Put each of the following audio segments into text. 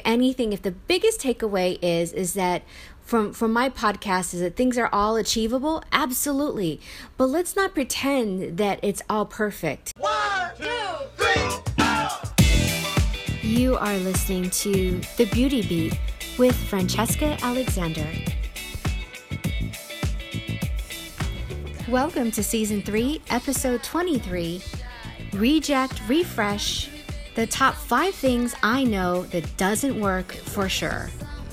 anything, if the biggest takeaway is that from my podcast is that things are all achievable, absolutely. But let's not pretend that it's all perfect. 1, 2, 3, go! You are listening to The Beauty Beat with Francesca Alexander. Welcome to Season 3, Episode 23, Reject, Refresh, the top 5 things I know that doesn't work for sure.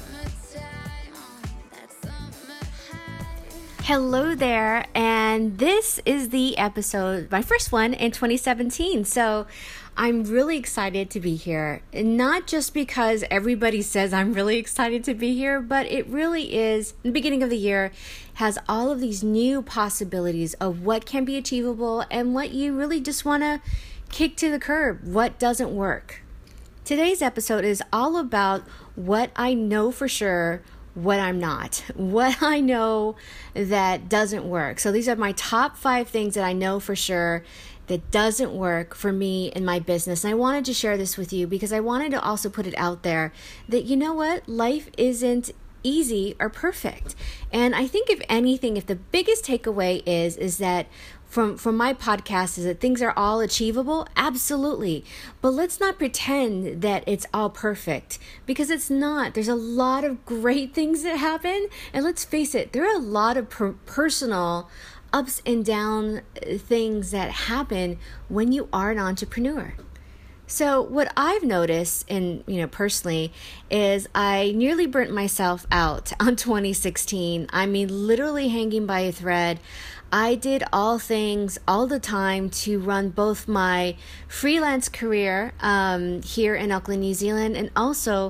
Hello there, and this is the episode, my first one in 2017, so I'm really excited to be here, not just because everybody says I'm really excited to be here, but it really is, the beginning of the year has all of these new possibilities of what can be achievable and what you really just want to kick to the curb, what doesn't work. Today's episode is all about what I know for sure, what I'm not, what I know that doesn't work. So these are my top 5 things that I know for sure that doesn't work for me in my business. And I wanted to share this with you because I wanted to also put it out there that, you know what, life isn't easy or perfect. And I think if anything, if the biggest takeaway is that from my podcast is that things are all achievable, absolutely. But let's not pretend that it's all perfect because it's not. There's a lot of great things that happen. And let's face it, there are a lot of personal ups and down things that happen when you are an entrepreneur. So what I've noticed, and personally, is I nearly burnt myself out on 2016. I mean, literally hanging by a thread. I did all things all the time to run both my freelance career here in Auckland, New Zealand, and also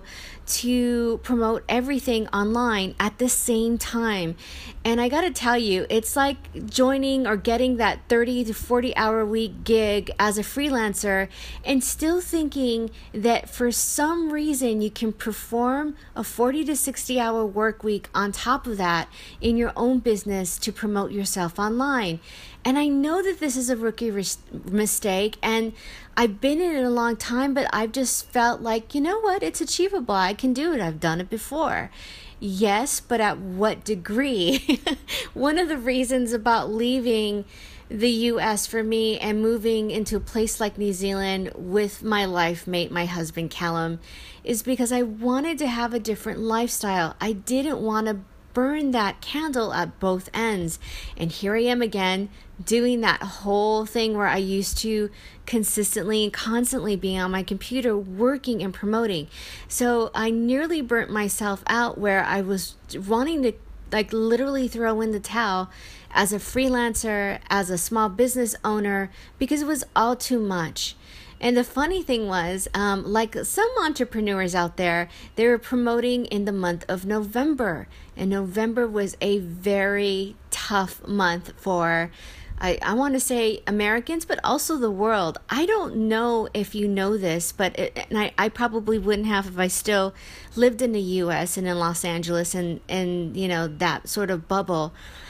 to promote everything online at the same time. And I got to tell you, it's like joining or getting that 30 to 40 hour week gig as a freelancer and still thinking that for some reason you can perform a 40 to 60 hour work week on top of that in your own business to promote yourself online. And I know that this is a rookie mistake, and I've been in it a long time, but I've just felt like, you know what, it's achievable. I can do it. I've done it before. Yes, but at what degree? One of the reasons about leaving the U.S. for me and moving into a place like New Zealand with my life mate, my husband, Callum, is because I wanted to have a different lifestyle. I didn't want to burn that candle at both ends. And here I am again doing that whole thing where I used to consistently and constantly be on my computer working and promoting. So I nearly burnt myself out where I was wanting to literally throw in the towel as a freelancer, as a small business owner, because it was all too much. And the funny thing was, like some entrepreneurs out there, they were promoting in the month of November. And November was a very tough month for, I want to say Americans, but also the world. I don't know if you know this, but I probably wouldn't have if I still lived in the U.S. and in Los Angeles and that sort of bubble.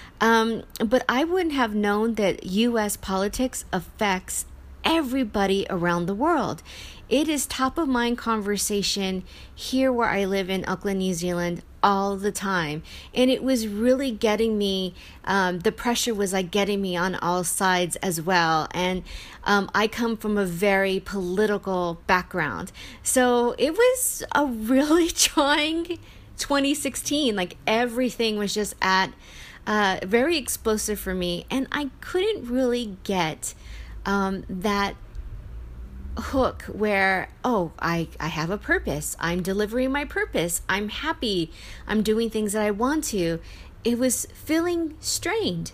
But I wouldn't have known that U.S. politics affects everybody around the world. It is top of mind conversation here where I live in Auckland, New Zealand all the time. And it was really getting me, the pressure was like getting me on all sides as well. And I come from a very political background. So it was a really trying 2016. Like everything was just at very explosive for me. And I couldn't really get that hook where, I have a purpose. I'm delivering my purpose. I'm happy. I'm doing things that I want to. It was feeling strained.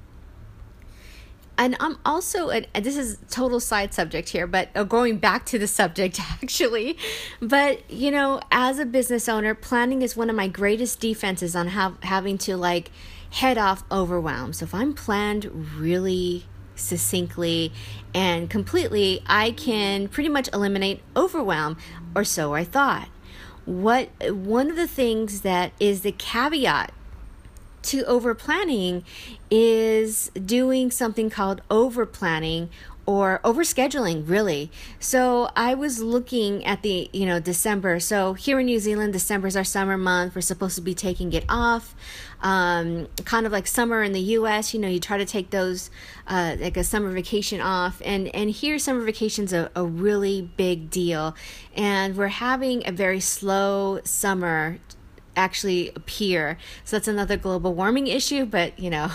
And I'm also, and this is total side subject here, but going back to the subject actually, but as a business owner, planning is one of my greatest defenses on having to head off overwhelm. So if I'm planned really succinctly and completely, I can pretty much eliminate overwhelm, or so I thought. One of the things that is the caveat to over planning is doing something called over planning or overscheduling, really. So I was looking at the, December. So here in New Zealand, December is our summer month. We're supposed to be taking it off. Kind of like summer in the US, you try to take those, like a summer vacation off. And here, summer vacation's a really big deal. And we're having a very slow summer actually appear. So that's another global warming issue, but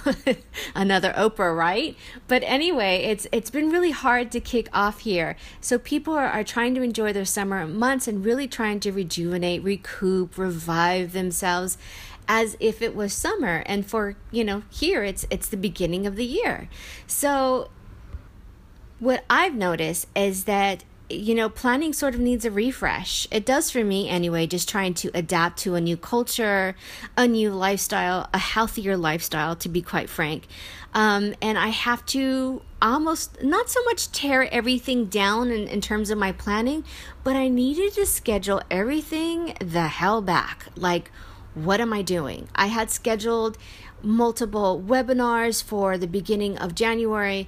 another Oprah, right? But anyway, it's been really hard to kick off here. So people are trying to enjoy their summer months and really trying to rejuvenate, recoup, revive themselves as if it was summer. And for, here it's the beginning of the year. So what I've noticed is that planning sort of needs a refresh. It does for me anyway, just trying to adapt to a new culture, a new lifestyle, a healthier lifestyle, to be quite frank. And I have to almost not so much tear everything down in terms of my planning, but I needed to schedule everything the hell back. Like, what am I doing? I had scheduled multiple webinars for the beginning of January,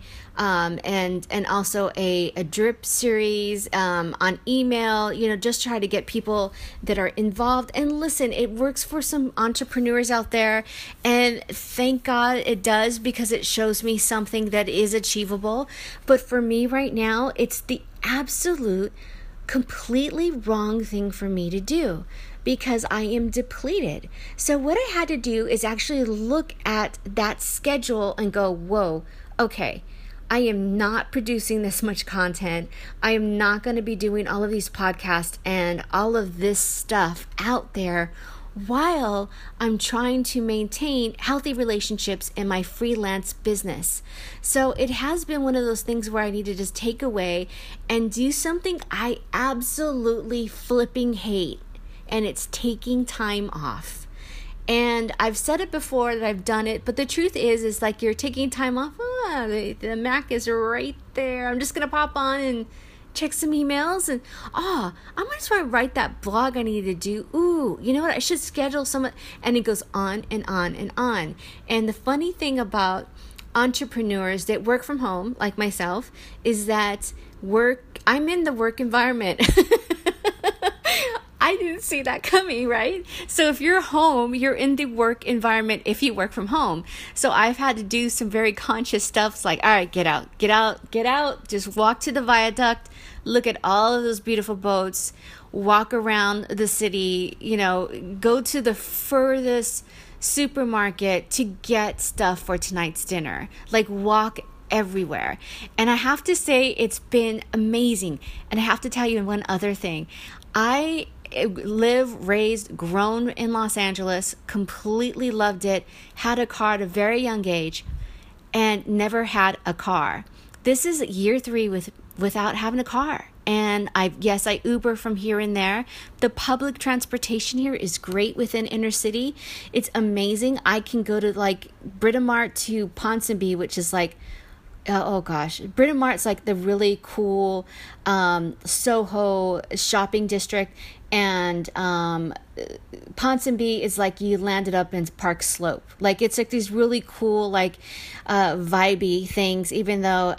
and also a drip series on email, just try to get people that are involved. And listen, it works for some entrepreneurs out there, and thank God it does, because it shows me something that is achievable. But for me right now, it's the absolute completely wrong thing for me to do, because I am depleted. So what I had to do is actually look at that schedule and go, whoa, okay, I am not producing this much content. I am not going to be doing all of these podcasts and all of this stuff out there while I'm trying to maintain healthy relationships in my freelance business. So it has been one of those things where I need to just take away and do something I absolutely flipping hate. And it's taking time off. And I've said it before that I've done it, but the truth is like you're taking time off. The Mac is right there. I'm just going to pop on and check some emails, and I'm going to try to write that blog I need to do. Ooh, you know what? I should schedule someone. And it goes on and on and on. And the funny thing about entrepreneurs that work from home, like myself, is that I'm in the work environment. I didn't see that coming, right? So if you're home, you're in the work environment if you work from home. So I've had to do some very conscious stuff like, all right, get out. Just walk to the viaduct, look at all of those beautiful boats, walk around the city, go to the furthest supermarket to get stuff for tonight's dinner. Like, walk everywhere. And I have to say, it's been amazing. And I have to tell you one other thing. I raised, grown in Los Angeles, completely loved it, had a car at a very young age, and never had a car. This is year 3 without having a car. And I Uber from here and there. The public transportation here is great within inner city. It's amazing. I can go to like Britomart to Ponsonby, which is like, Britamart's like the really cool Soho shopping district, and Ponsonby is like you landed up in Park Slope. Like it's like these really cool vibey things, even though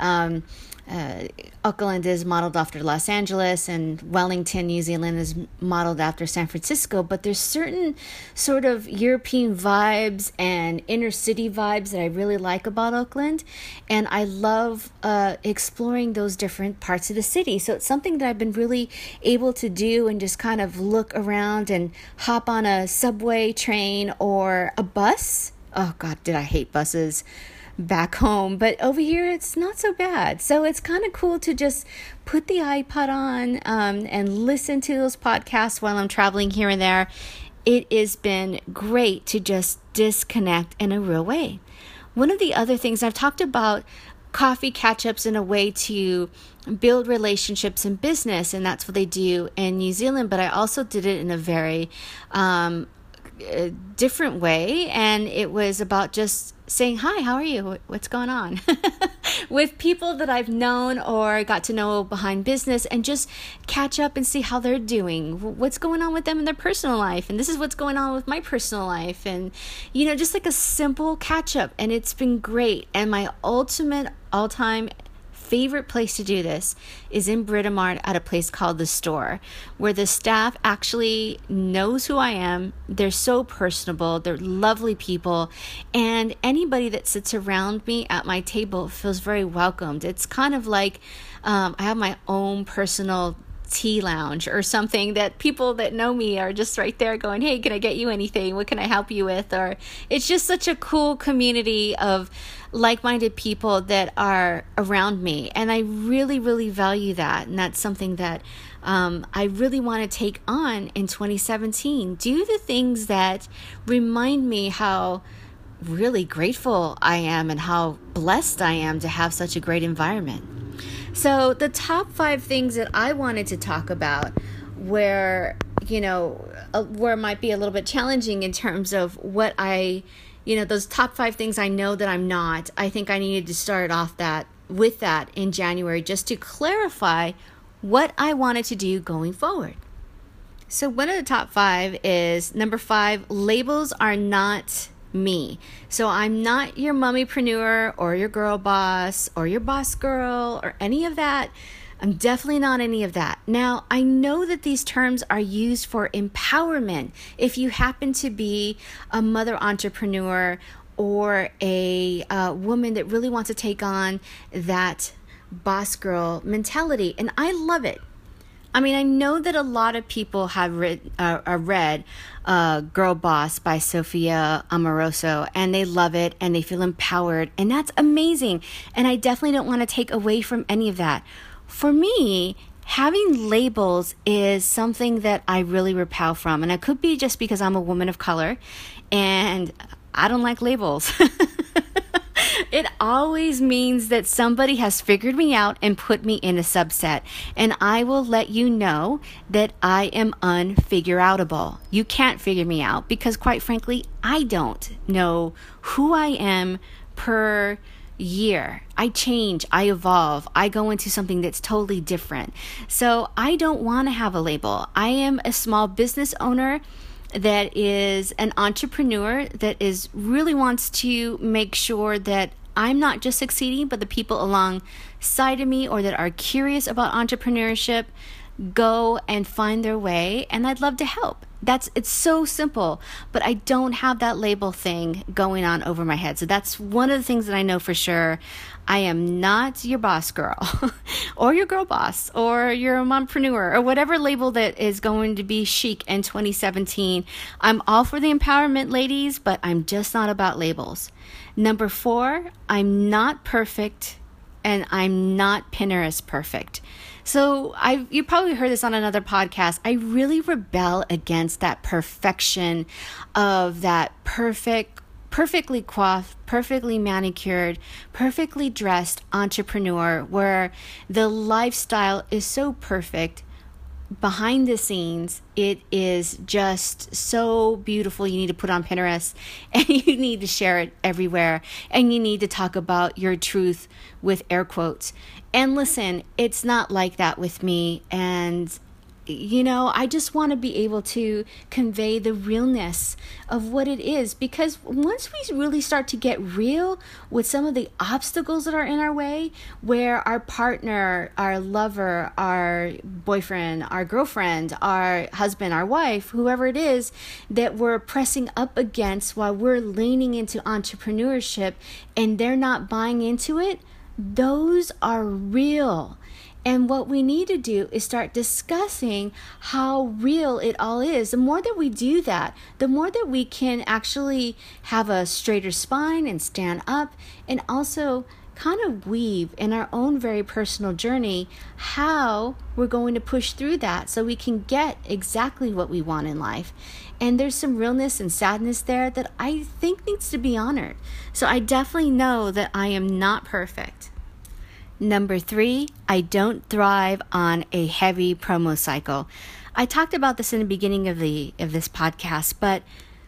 Auckland is modeled after Los Angeles and Wellington, New Zealand is modeled after San Francisco, but there's certain sort of European vibes and inner city vibes that I really like about Auckland, and I love exploring those different parts of the city. So it's something that I've been really able to do and just kind of look around and hop on a subway, train, or a bus. Oh God, did I hate buses back home, but over here it's not so bad. So it's kind of cool to just put the iPod on and listen to those podcasts while I'm traveling here and there. It has been great to just disconnect in a real way. One of the other things I've talked about, coffee catch-ups in a way to build relationships in business, and that's what they do in New Zealand, but I also did it in a very different way, and it was about just saying, hi, how are you? What's going on? With people that I've known or got to know behind business, and just catch up and see how they're doing, what's going on with them in their personal life, and this is what's going on with my personal life, and just like a simple catch up. And it's been great. And my ultimate all-time favorite place to do this is in Britomart at a place called The Store, where the staff actually knows who I am. They're so personable. They're lovely people. And anybody that sits around me at my table feels very welcomed. It's kind of like I have my own personal tea lounge or something that people that know me are just right there going, hey, can I get you anything? What can I help you with? Or it's just such a cool community of like-minded people that are around me. And I really, really value that. And that's something that I really want to take on in 2017. Do the things that remind me how really grateful I am and how blessed I am to have such a great environment. So the top 5 things that I wanted to talk about where it might be a little bit challenging in terms of what those top 5 things I know that I'm not. I think I needed to start off with that in January just to clarify what I wanted to do going forward. So one of the top 5 is number 5, labels are not me. So I'm not your mummypreneur or your girl boss or your boss girl or any of that. I'm definitely not any of that. Now, I know that these terms are used for empowerment. If you happen to be a mother entrepreneur or a woman that really wants to take on that boss girl mentality, and I love it. I mean, I know that a lot of people have read Girl Boss by Sophia Amoruso, and they love it, and they feel empowered, and that's amazing. And I definitely don't want to take away from any of that. For me, having labels is something that I really repel from, and it could be just because I'm a woman of color, and I don't like labels. It always means that somebody has figured me out and put me in a subset. And I will let you know that I am unfigureoutable. You can't figure me out because, quite frankly, I don't know who I am per year. I change, I evolve, I go into something that's totally different. So I don't want to have a label. I am a small business owner that is an entrepreneur that really wants to make sure that I'm not just succeeding, but the people alongside of me or that are curious about entrepreneurship go and find their way, and I'd love to help. It's so simple, but I don't have that label thing going on over my head. So that's one of the things that I know for sure. I am not your boss girl or your girl boss or your mompreneur or whatever label that is going to be chic in 2017. I'm all for the empowerment, ladies, but I'm just not about labels. Number 4, I'm not perfect and I'm not Pinterest perfect. So you probably heard this on another podcast. I really rebel against that perfection of that perfectly coiffed, perfectly manicured, perfectly dressed entrepreneur where the lifestyle is so perfect. Behind the scenes, it is just so beautiful. You need to put on Pinterest and you need to share it everywhere. And you need to talk about your truth with air quotes. And listen, it's not like that with me. And I just want to be able to convey the realness of what it is, because once we really start to get real with some of the obstacles that are in our way, where our partner, our lover, our boyfriend, our girlfriend, our husband, our wife, whoever it is that we're pressing up against while we're leaning into entrepreneurship and they're not buying into it, those are real. And what we need to do is start discussing how real it all is. The more that we do that, the more that we can actually have a straighter spine and stand up, and also kind of weave in our own very personal journey how we're going to push through that so we can get exactly what we want in life. And there's some realness and sadness there that I think needs to be honored. So I definitely know that I am not perfect. Number 3, I don't thrive on a heavy promo cycle. I talked about this in the beginning of this podcast, but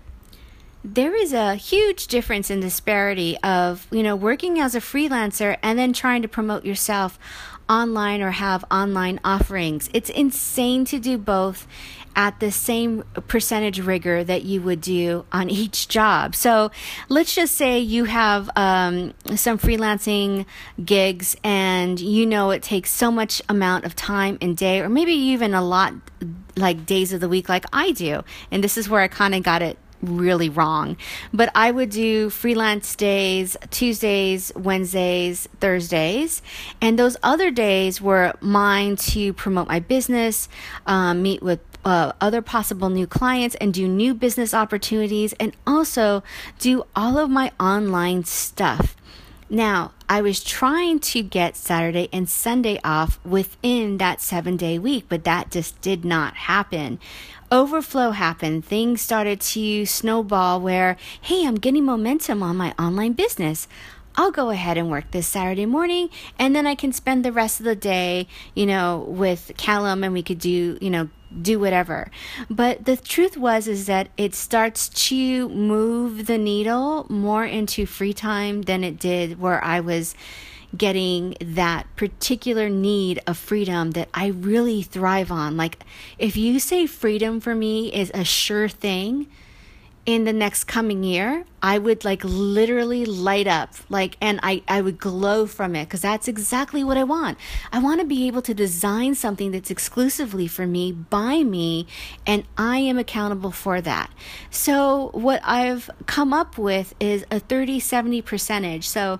there is a huge difference in disparity of, working as a freelancer and then trying to promote yourself online or have online offerings. It's insane to do both. at the same percentage rigor that you would do on each job. So let's just say you have some freelancing gigs and you know it takes so much amount of time and day, or maybe even a lot like days of the week like I do. And this is where I kind of got it really wrong. But I would do freelance days, Tuesdays, Wednesdays, Thursdays, and those other days were mine to promote my business, meet with other possible new clients and do new business opportunities, and also do all of my online stuff. Now, I was trying to get Saturday and Sunday off within that 7-day week, but that just did not happen. Overflow happened. Things started to snowball where, hey, I'm getting momentum on my online business. I'll go ahead and work this Saturday morning, and then I can spend the rest of the day, with Callum, and we could do whatever. But the truth is that it starts to move the needle more into free time than it did where I was getting that particular need of freedom that I really thrive on. Like, if you say freedom for me is a sure thing in the next coming year, I would literally light up, and I would glow from it, because that's exactly what I want. I want to be able to design something that's exclusively for me, by me, and I am accountable for that. So what I've come up with is a 30-70 percentage. So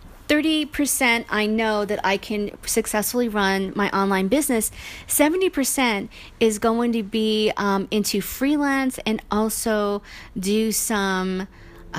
30% I know that I can successfully run my online business. 70% is going to be into freelance and also do some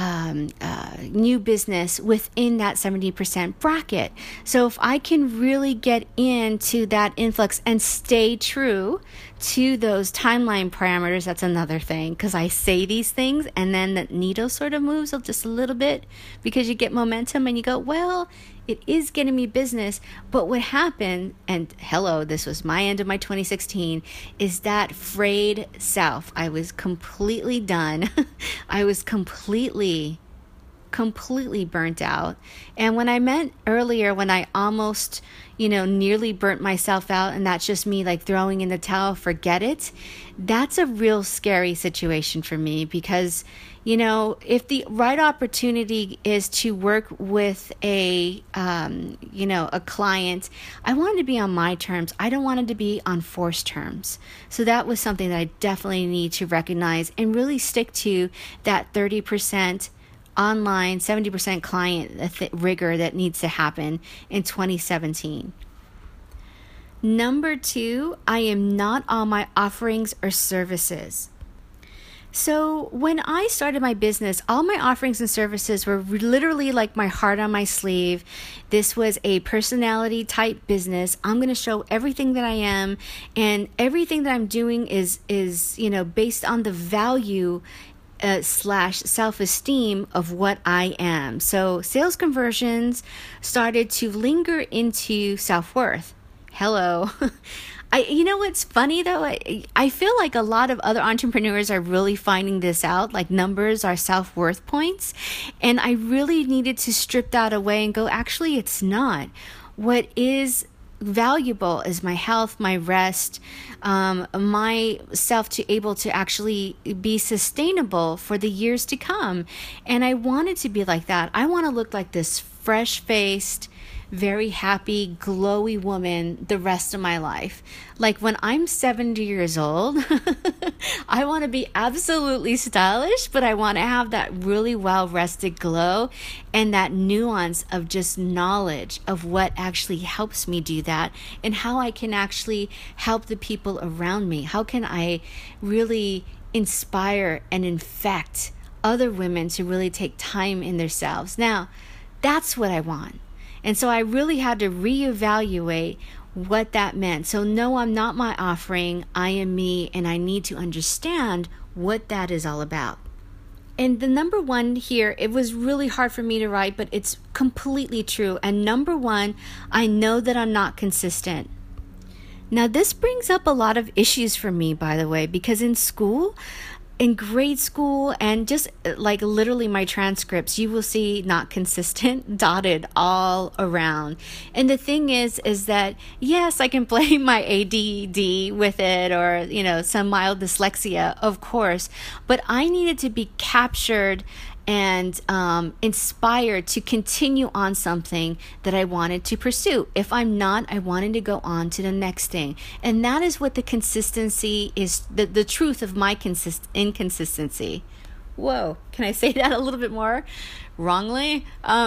new business within that 70% bracket. So if I can really get into that influx and stay true to those timeline parameters, that's another thing, because I say these things and then the needle sort of moves just a little bit because you get momentum and you go, well, it is getting me business. But what happened, and hello, this was my end of my 2016, is that frayed self. I was completely done. I was completely burnt out. And when I meant earlier, when I almost, nearly burnt myself out, and that's just me throwing in the towel, forget it, that's a real scary situation for me, because if the right opportunity is to work with a client, I want it to be on my terms. I don't want it to be on forced terms. So that was something that I definitely need to recognize and really stick to, that 30% online, 70% client rigor that needs to happen in 2017. Number 2, I am not on my offerings or services. So when I started my business, all my offerings and services were literally like my heart on my sleeve. This was a personality type business. I'm going to show everything that I am, and everything that I'm doing is based on the value / self-esteem of what I am. So sales conversions started to linger into self-worth. Hello. What's funny though? I feel like a lot of other entrepreneurs are really finding this out, like numbers are self-worth points. And I really needed to strip that away and go, actually, it's not. What is valuable is my health, my rest, myself to able to actually be sustainable for the years to come. And I wanted to be like that. I want to look like this fresh-faced, very happy, glowy woman the rest of my life. Like when I'm 70 years old, I want to be absolutely stylish, but I want to have that really well-rested glow and that nuance of just knowledge of what actually helps me do that and how I can actually help the people around me. How can I really inspire and infect other women to really take time in themselves? Now, that's what I want. And so I really had to reevaluate what that meant. So no, I'm not my offering. I am me, and I need to understand what that is all about. And the number 1 here, it was really hard for me to write, but it's completely true. And number 1, I know that I'm not consistent. Now, this brings up a lot of issues for me, by the way, because in school, in grade school and just like literally my transcripts, you will see not consistent dotted all around. And the thing is that yes, I can blame my ADD with it, or, you know, some mild dyslexia, of course, but I needed to be captured and inspired to continue on something that I wanted to pursue. If I'm not, I wanted to go on to the next thing. And that is what the consistency is, the truth of my inconsistency. Whoa, can I say that a little bit more wrongly?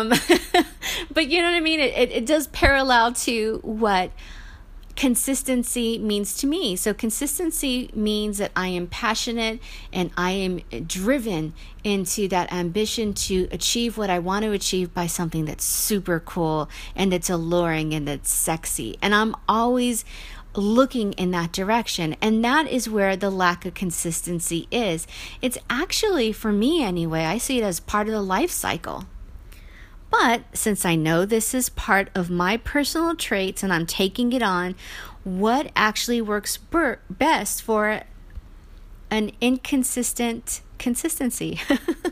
But you know what I mean? It does parallel to what consistency means to me. So consistency means that I am passionate and I am driven into that ambition to achieve what I want to achieve by something that's super cool and that's alluring and that's sexy. And I'm always looking in that direction. And that is where the lack of consistency is. It's actually, for me anyway, I see it as part of the life cycle. But since I know this is part of my personal traits and I'm taking it on, what actually works best for an inconsistent consistency?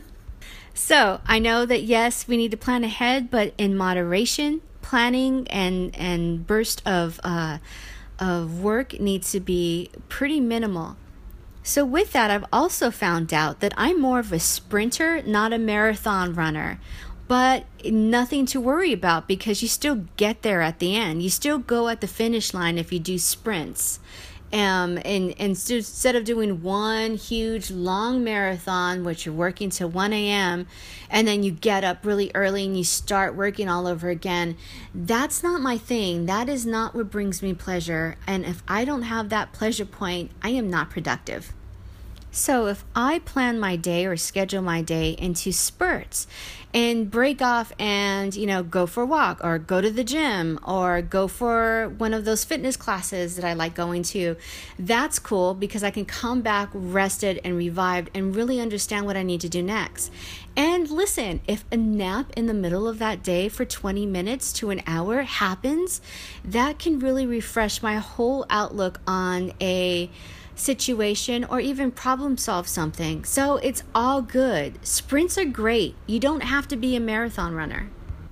So I know that yes, we need to plan ahead, but in moderation. Planning and burst of work needs to be pretty minimal. So with that, I've also found out that I'm more of a sprinter, not a marathon runner. But nothing to worry about, because you still get there at the end. You still go at the finish line if you do sprints. And instead of doing one huge long marathon, which you're working till 1 a.m., and then you get up really early and you start working all over again, that's not my thing. That is not what brings me pleasure. And if I don't have that pleasure point, I am not productive. So if I plan my day or schedule my day into spurts and break off and, you know, go for a walk or go to the gym or go for one of those fitness classes that I like going to, that's cool because I can come back rested and revived and really understand what I need to do next. And listen, if a nap in the middle of that day for 20 minutes to an hour happens, that can really refresh my whole outlook on a situation or even problem solve something. So it's all good. Sprints are great. You don't have to be a marathon runner.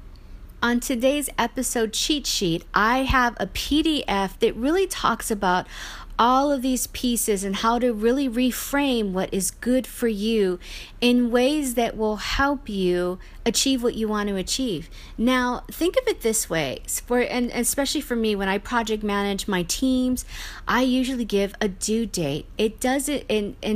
On today's episode cheat sheet, I have a PDF that really talks about all of these pieces and how to really reframe what is good for you in ways that will help you achieve what you want to achieve. Now, think of it this way, and especially for me, when I project manage my teams, I usually give a due date. It doesn't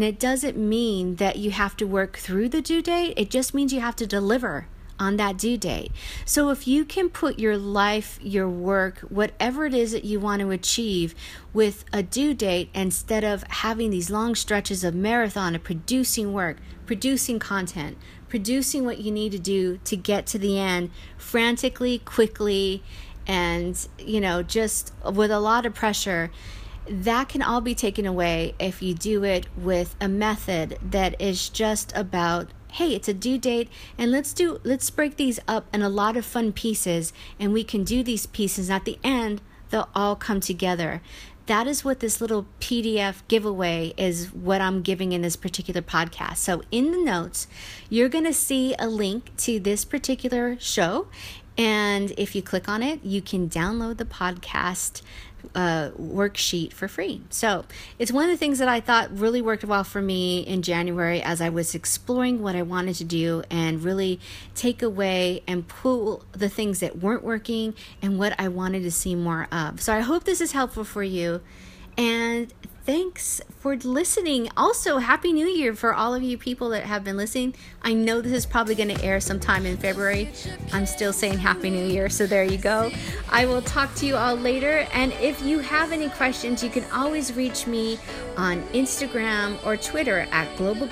mean that you have to work through the due date. It just means you have to deliver on that due date. So if you can put your life, your work, whatever it is that you want to achieve with a due date, instead of having these long stretches of marathon of producing work, producing content, producing what you need to do to get to the end frantically, quickly, and, you know, just with a lot of pressure, that can all be taken away if you do it with a method that is just about, hey, it's a due date, and let's break these up in a lot of fun pieces, and we can do these pieces. At the end, they'll all come together. That is what this little PDF giveaway is, what I'm giving in this particular podcast. So in the notes, you're going to see a link to this particular show. And if you click on it, you can download the podcast worksheet for free. So it's one of the things that I thought really worked well for me in January as I was exploring what I wanted to do and really take away and pull the things that weren't working and what I wanted to see more of. So I hope this is helpful for you. And thanks for listening. Also, Happy New Year for all of you people that have been listening. I know this is probably going to air sometime in February. I'm still saying Happy New Year, so there you go. I will talk to you all later. And if you have any questions, you can always reach me on Instagram or Twitter at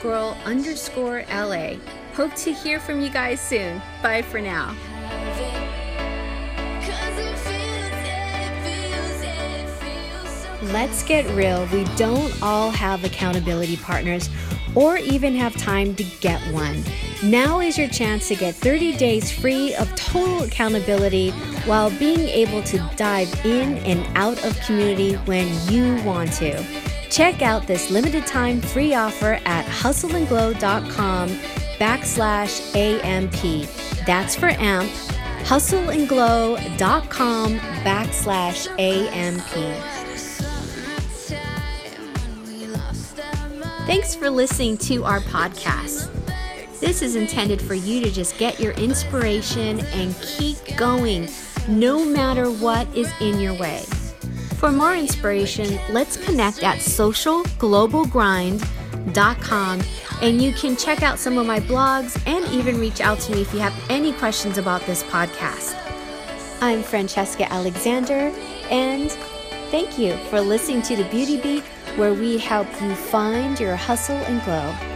globalgirl_LA. Hope to hear from you guys soon. Bye for now. Let's get real. We don't all have accountability partners or even have time to get one. Now is your chance to get 30 days free of total accountability while being able to dive in and out of community when you want to. Check out this limited time free offer at hustleandglow.com/AMP. That's for AMP. hustleandglow.com/AMP. Thanks for listening to our podcast. This is intended for you to just get your inspiration and keep going no matter what is in your way. For more inspiration, let's connect at socialglobalgrind.com, and you can check out some of my blogs and even reach out to me if you have any questions about this podcast. I'm Francesca Alexander, and thank you for listening to The Beauty Beat, where we help you find your hustle and glow.